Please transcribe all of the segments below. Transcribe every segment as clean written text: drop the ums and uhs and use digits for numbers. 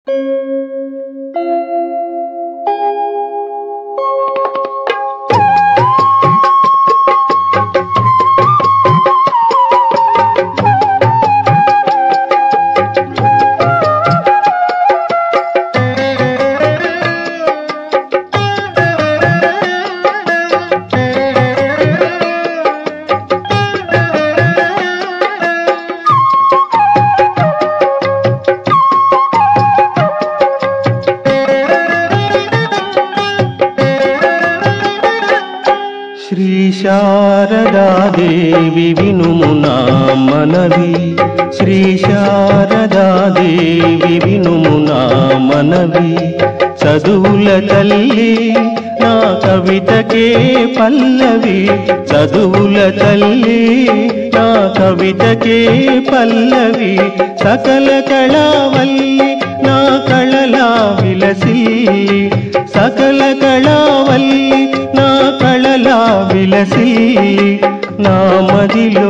శ్రీ శారదాదేవి వినుము నా మనవి, శ్రీ శారదాదేవి వినుము నా మనవి. చదువుల తల్లి నా కవితకే పల్లవి, చదువుల తల్లి నా కవితకే పల్లవి. సకల కళావల్లి నా కళలా విలసిల్లి, సకల కళావల్లి నా కళలా విలసిల్లి. నా మదిలో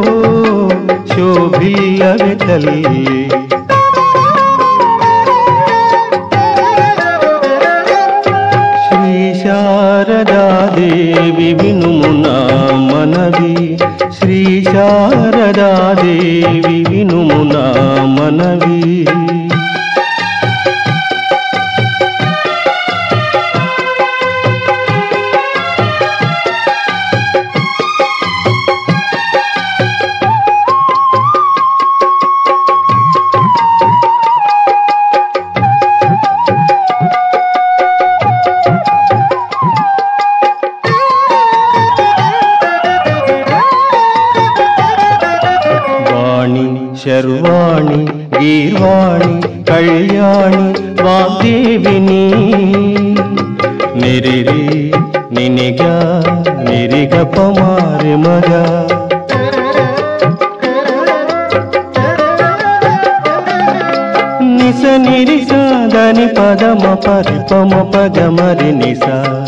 శోభిల్లవే తల్లి. శ్రీ శారదాదేవి వినుము నా మనవి, శ్రీ శారదాదేవి వినుము నా మనవి. శర్వాణి గీర్వాణి కళ్యాణి వాగ్దేవిని, నిరిరి నినిగా నిరిగ పమారి మగా. నిస నిరిస దని పదమ పరిపమ పగమరి నిస.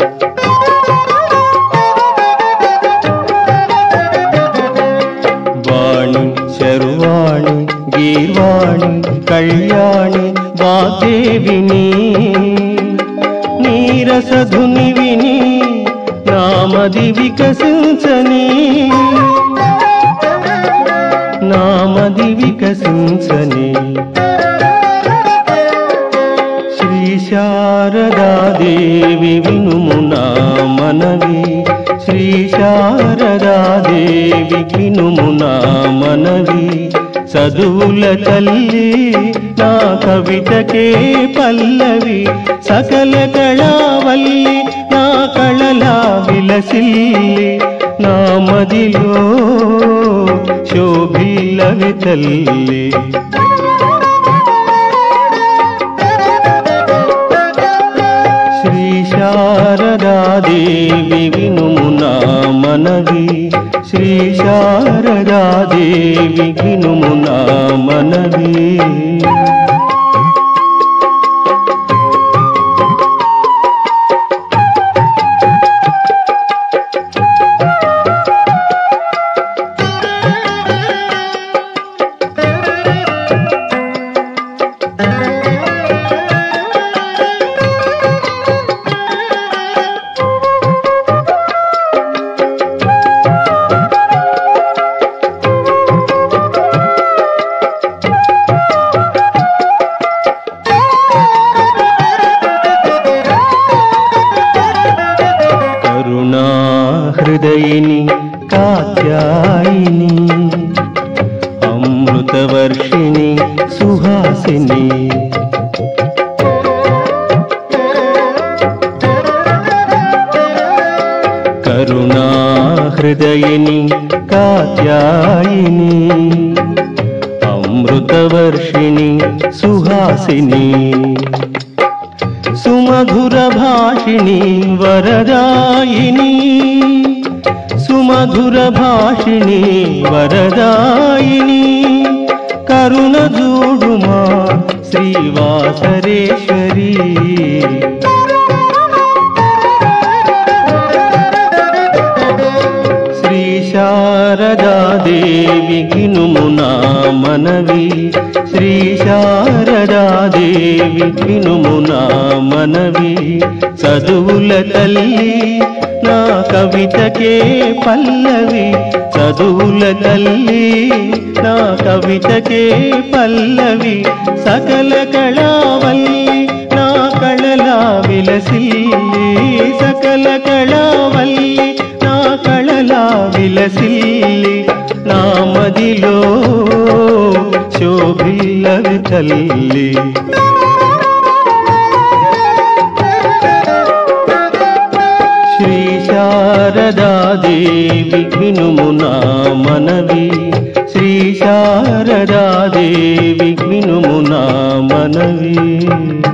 శర్వాణి గీర్వాణి కళ్యాణి వాగ్దేవిని, నీరసధుని విని నామది వికసించని, నామది వికసించని. శ్రీ శారదాదేవి వినుము నా మనవి, శ్రీ శారదాదేవి వినుము నా మనవి. చదువుల తల్లి నా కవితకే పల్లవి, సకల కళావల్లి నా కళలా విలసిల్లి. నా మదిలో శోభిల్లవే తల్లి. శ్రీ శారదాదేవి వినుము నా మనవి, శ్రీ శారదాదేవి వినుము నా మనవి. హృదయిని కాత్యాయిని, అమృతవర్షిణి సుహాసిని. కరుణా హృదయిని కాత్యాయిని, అమృతవర్షిణి సుహాసిని. సుమధుర భాషిణి వరదాయిని, సుమధుర భాషిణి వరదాయిని. కరుణ జూడుమా శ్రీవాసరేశ్వరి, శ్రీ శారదాదేవి శారదాదేవి వినుము నా మనవి శ్రీ శారదాదేవి వినుము నా మనవి చదువుల తల్లి నా కవితకే పల్లవి చదువుల తల్లి నా కవితకే పల్లవి సకల కళావల్లి నా కళలా విలసిల్లి సకల కళావల్లి నా కళలా విలసిల్లి నా మదిలో శోభిల్లవి తల్లి శ్రీ శారదాదేవి వినుము నా మనవి శ్రీ శారదాదేవి వినుము నా మనవి